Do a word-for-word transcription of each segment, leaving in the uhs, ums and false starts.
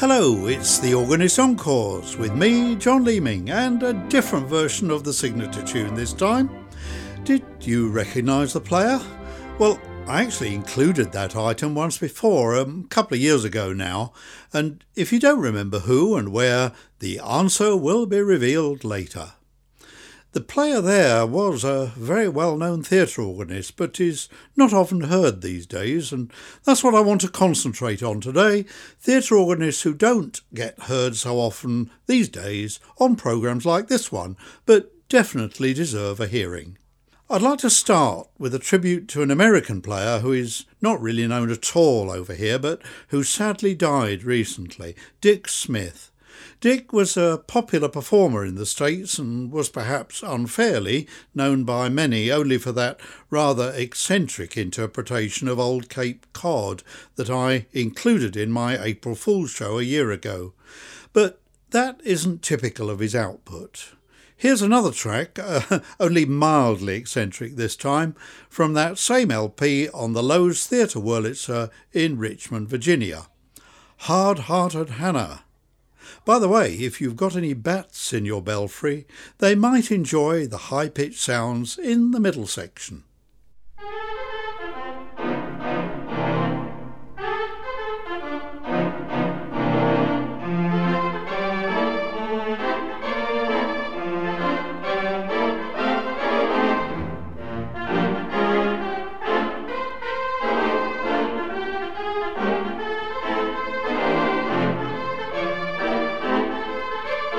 Hello, it's the Organist Encores with me, John Leeming, and a different version of the signature tune this time. Did you recognise the player? Well, I actually included that item once before, a couple of years ago now, and if you don't remember who and where, the answer will be revealed later. The player there was a very well-known theatre organist, but is not often heard these days, and that's what I want to concentrate on today, theatre organists who don't get heard so often these days on programmes like this one, but definitely deserve a hearing. I'd like to start with a tribute to an American player who is not really known at all over here, but who sadly died recently, Dick Smith. Dick was a popular performer in the States and was perhaps unfairly known by many only for that rather eccentric interpretation of Old Cape Cod that I included in my April Fool's show a year ago. But that isn't typical of his output. Here's another track, uh, only mildly eccentric this time, from that same L P on the Lowe's Theatre Wurlitzer in Richmond, Virginia. Hard-Hearted Hannah. By the way, if you've got any bats in your belfry, they might enjoy the high-pitched sounds in the middle section.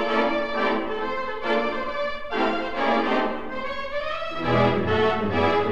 Thank you.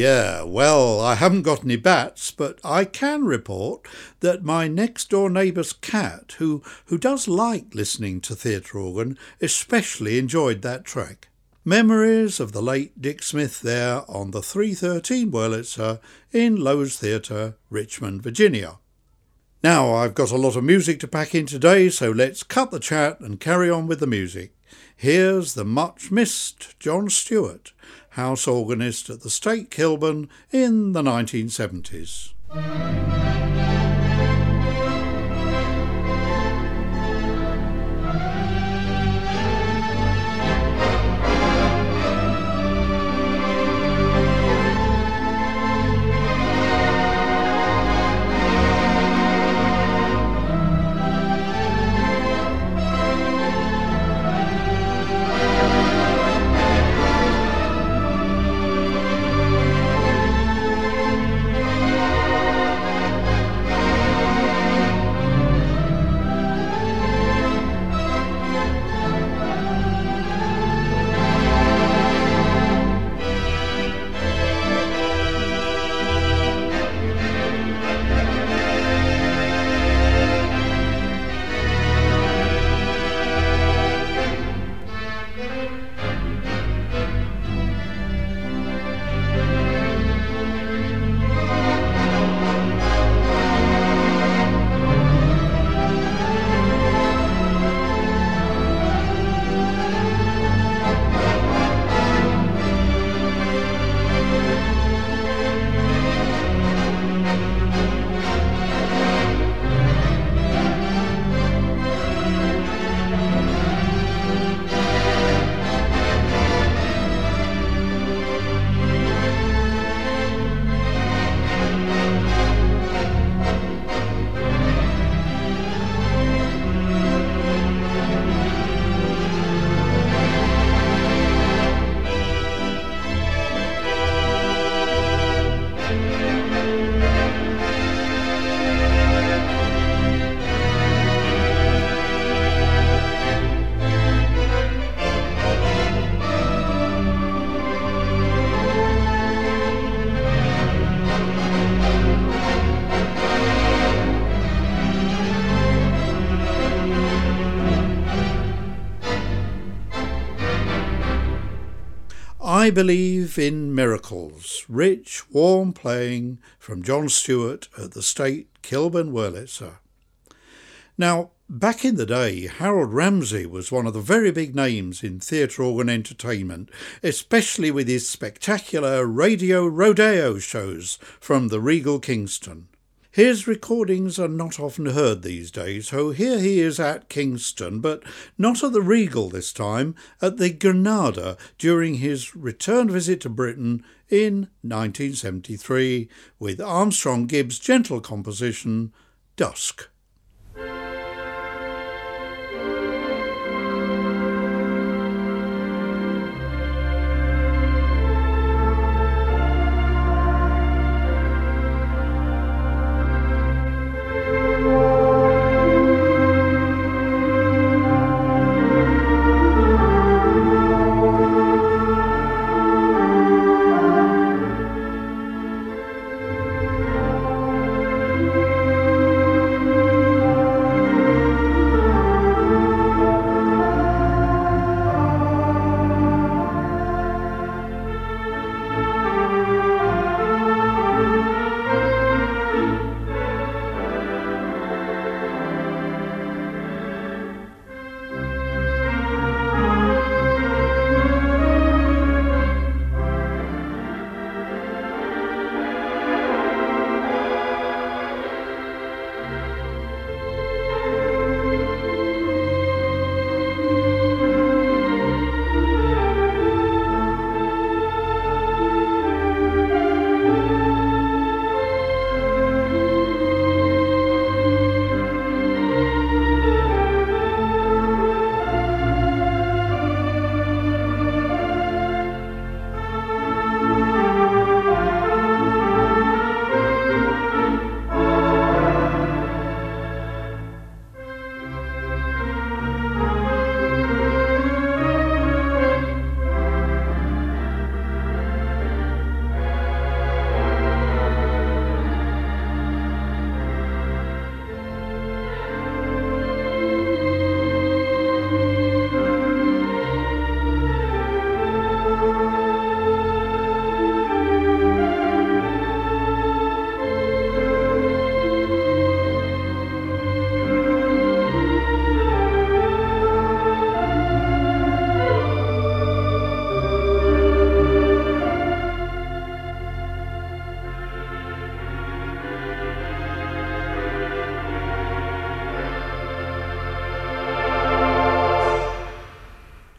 Yeah, well, I haven't got any bats, but I can report that my next-door neighbour's cat, who, who does like listening to theatre organ, especially enjoyed that track. Memories of the late Dick Smith there on the three thirteen Wurlitzer in Lowe's Theatre, Richmond, Virginia. Now, I've got a lot of music to pack in today, so let's cut the chat and carry on with the music. Here's the much-missed John Stewart, house organist at the State Kilburn in the nineteen seventies. I Believe in Miracles, rich, warm playing from John Stewart at the State Kilburn Wurlitzer. Now, back in the day, Harold Ramsey was one of the very big names in theatre organ entertainment, especially with his spectacular radio rodeo shows from the Regal Kingston. His recordings are not often heard these days, so here he is at Kingston, but not at the Regal this time, at the Granada during his return visit to Britain in nineteen seventy-three with Armstrong Gibbs' gentle composition, Dusk.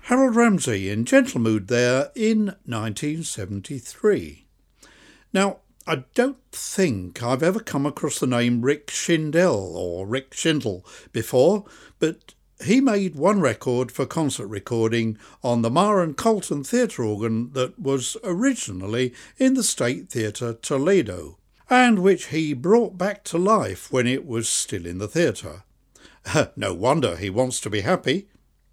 Harold Ramsey in Gentlemood there in nineteen seventy-three. Now, I don't think I've ever come across the name Rick Schindel or Rick Schindel before, but he made one record for concert recording on the Myron Colton theatre organ that was originally in the State Theatre Toledo, and which he brought back to life when it was still in the theatre. No wonder he wants to be happy.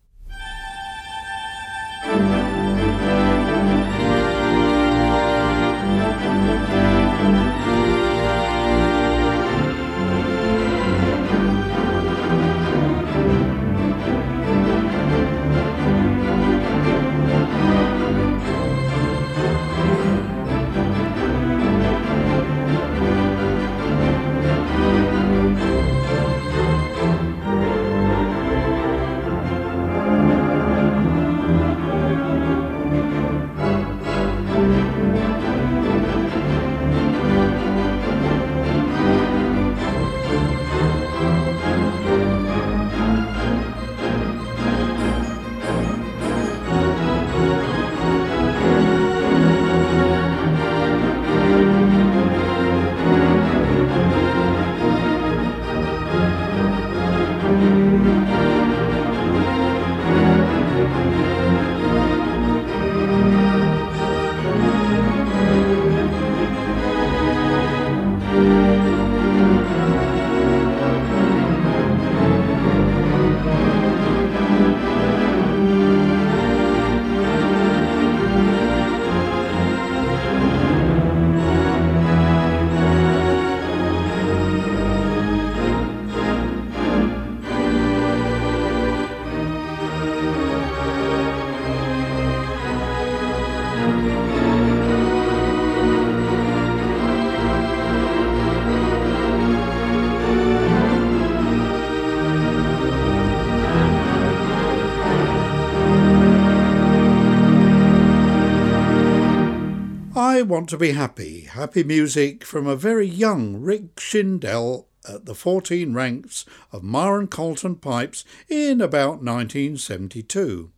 I Want to Be Happy, happy music from a very young Rick Schindel at the fourteen ranks of Myron Colton pipes in about nineteen seventy-two.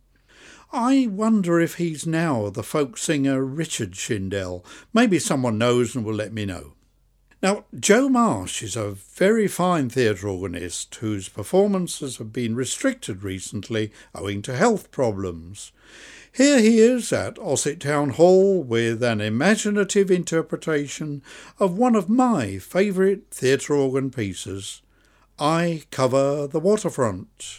I wonder if he's now the folk singer Richard Schindel. Maybe someone knows and will let me know. Now, Joe Marsh is a very fine theatre organist whose performances have been restricted recently owing to health problems. Here he is at Ossett Town Hall with an imaginative interpretation of one of my favourite theatre organ pieces, I Cover the Waterfront.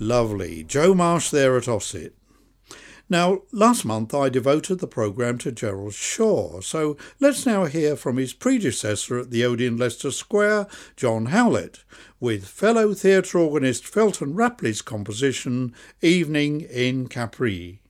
Lovely. Joe Marsh there at Ossett. Now, last month I devoted the programme to Gerald Shaw, so let's now hear from his predecessor at the Odeon Leicester Square, John Howlett, with fellow theatre organist Felton Rapley's composition, Evening in Capri.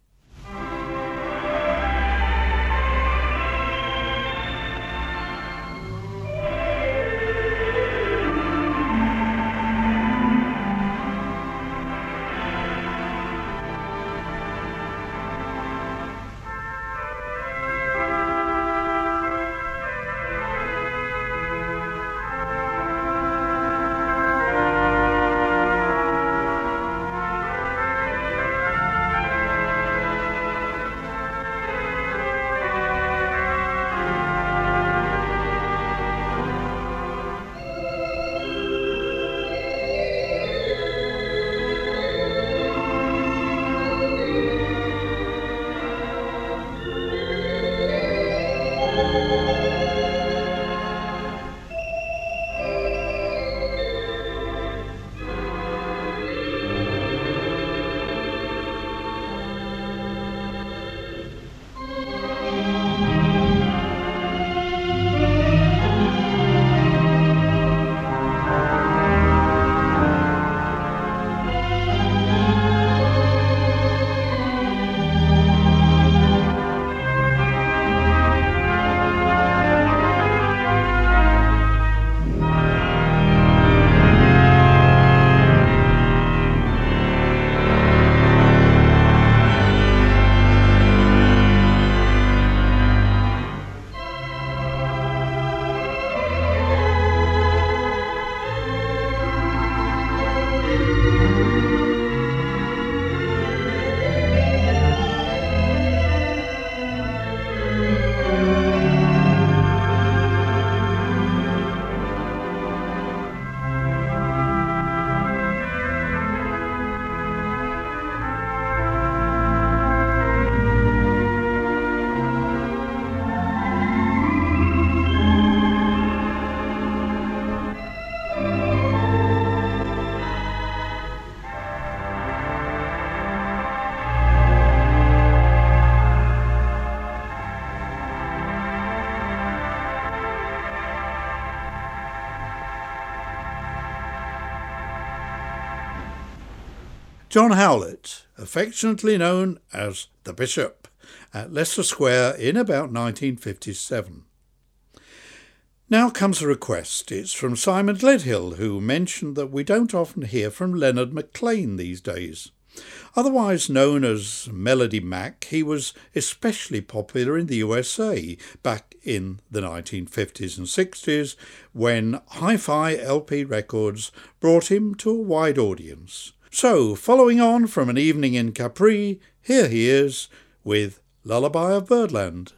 John Howlett, affectionately known as the Bishop, at Leicester Square in about nineteen fifty-seven. Now comes a request. It's from Simon Gledhill, who mentioned that we don't often hear from Leonard Maclean these days. Otherwise known as Melody Mac, he was especially popular in the U S A back in the nineteen fifties and sixties when Hi-Fi L P records brought him to a wide audience. So, following on from An Evening in Capri, here he is with Lullaby of Birdland.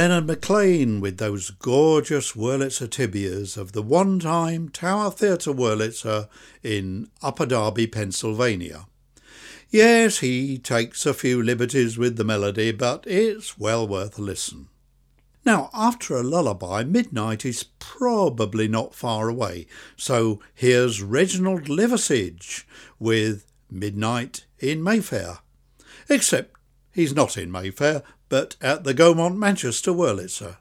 Leonard McLean with those gorgeous Wurlitzer tibias of the one-time Tower Theatre Wurlitzer in Upper Darby, Pennsylvania. Yes, he takes a few liberties with the melody, but it's well worth a listen. Now, after a lullaby, midnight is probably not far away, so here's Reginald Liversidge with Midnight in Mayfair. Except he's not in Mayfair, but at the Gaumont Manchester Wurlitzer.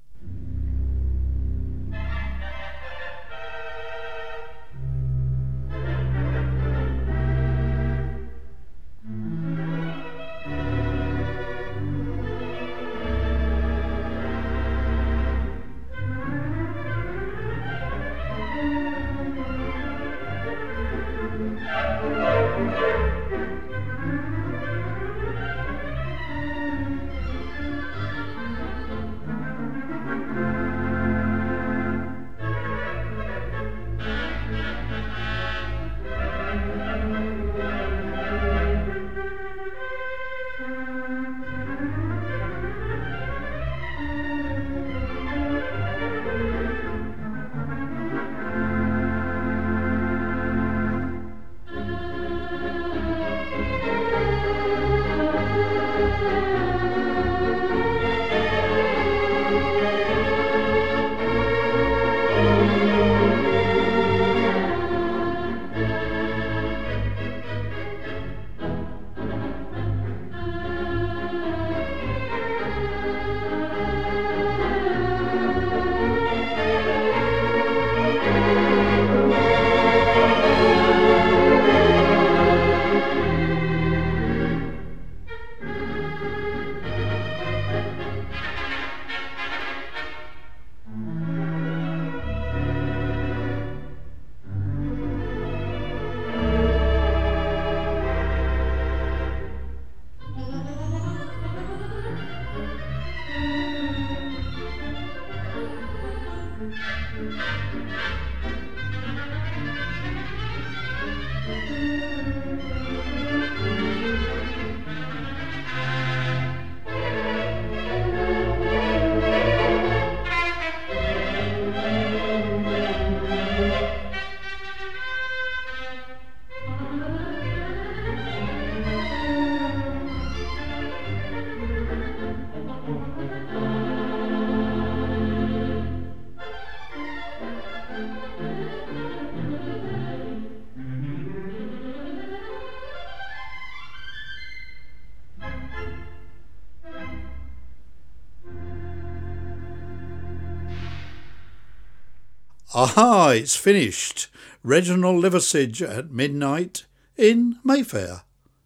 Aha, it's finished. Reginald Liversidge at midnight in Mayfair,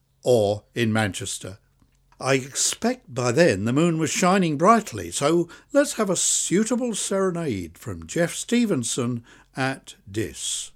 or in Manchester. I expect by then the moon was shining brightly, so let's have a suitable serenade from Jeff Stevenson at Dis.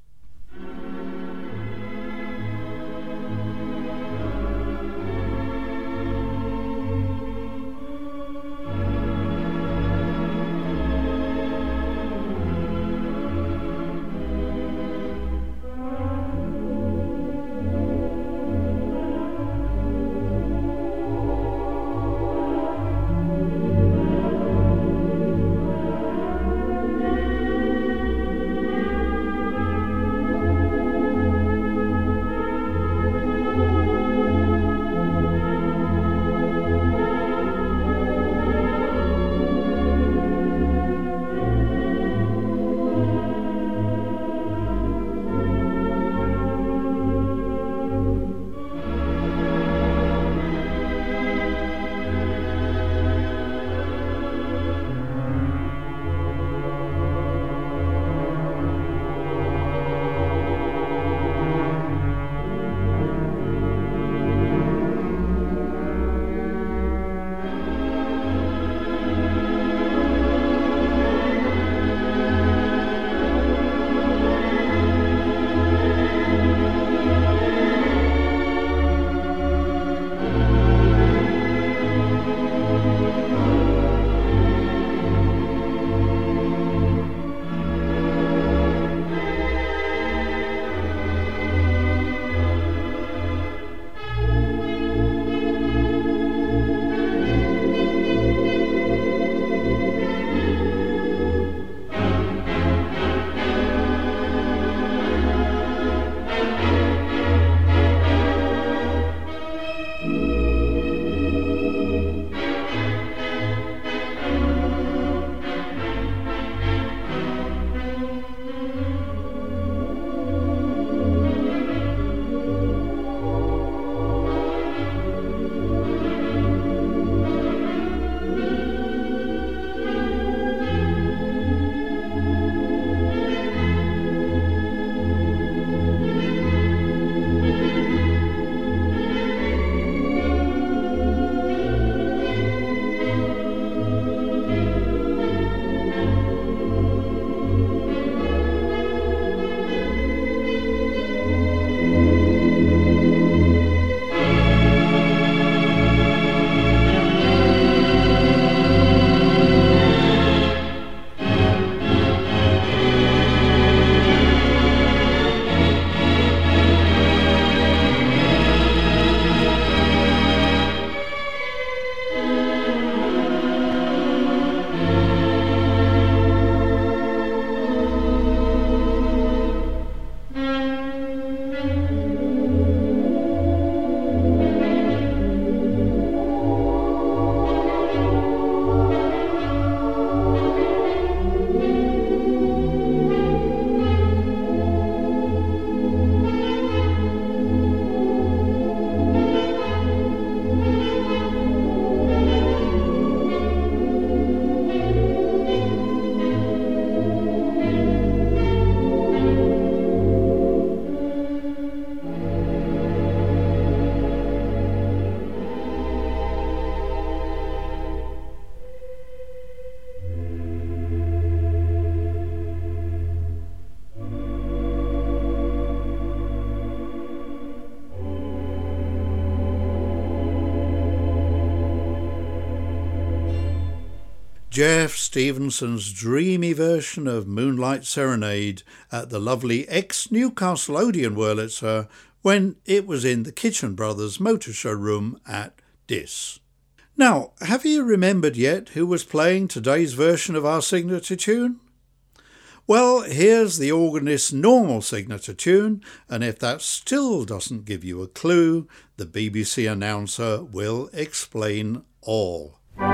Jeff Stevenson's dreamy version of Moonlight Serenade at the lovely ex-Newcastle Odeon Wurlitzer when it was in the Kitchen Brothers Motor Showroom at Diss. Now, have you remembered yet who was playing today's version of our signature tune? Well, here's the organist's normal signature tune, and if that still doesn't give you a clue, the B B C announcer will explain all.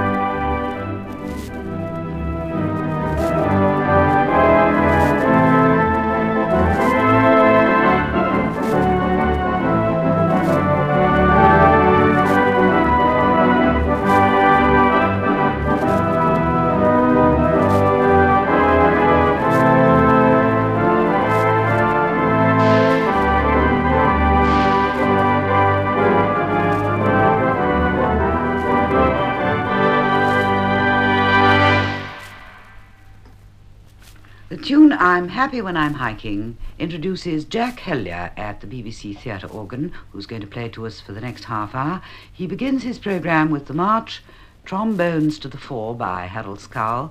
The tune I'm Happy When I'm Hiking introduces Jack Hellier at the B B C Theatre organ, who's going to play to us for the next half hour. He begins his programme with the march Trombones to the Fore by Harold Scowl.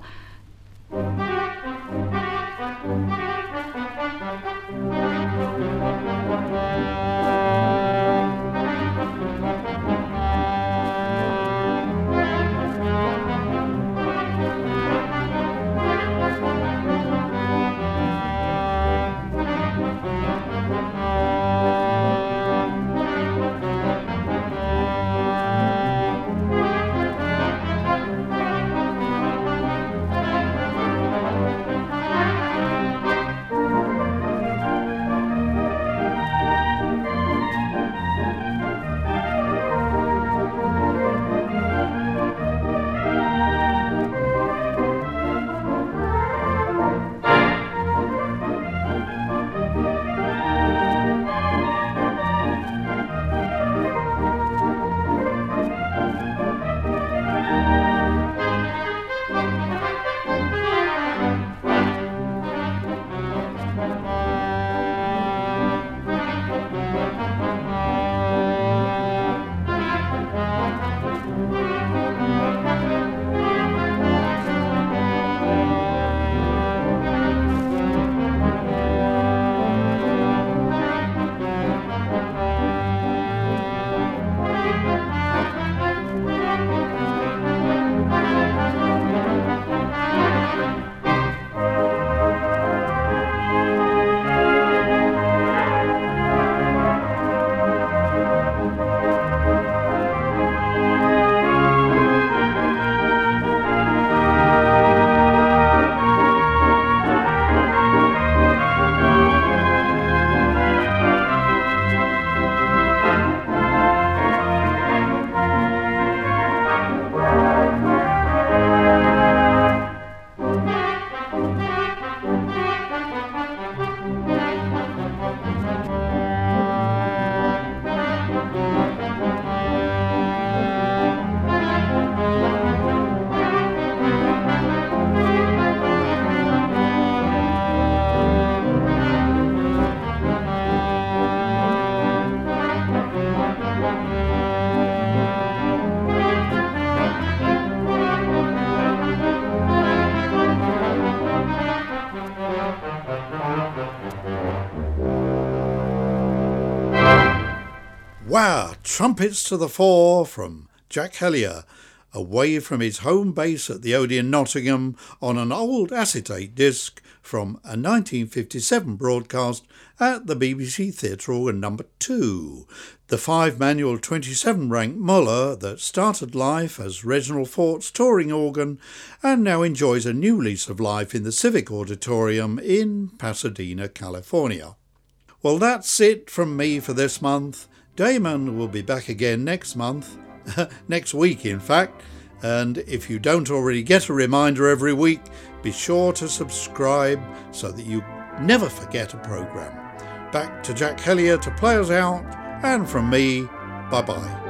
Wow, Trumpets to the Fore from Jack Hellier, away from his home base at the Odeon Nottingham on an old acetate disc from a nineteen fifty-seven broadcast at the B B C Theatre Organ number two, the five-manual twenty-seven rank Muller that started life as Reginald Fort's touring organ and now enjoys a new lease of life in the Civic Auditorium in Pasadena, California. Well, that's it from me for this month. Damon will be back again next month, next week in fact, and if you don't already get a reminder every week, be sure to subscribe so that you never forget a programme. Back to Jack Hellier to play us out, and from me, bye-bye.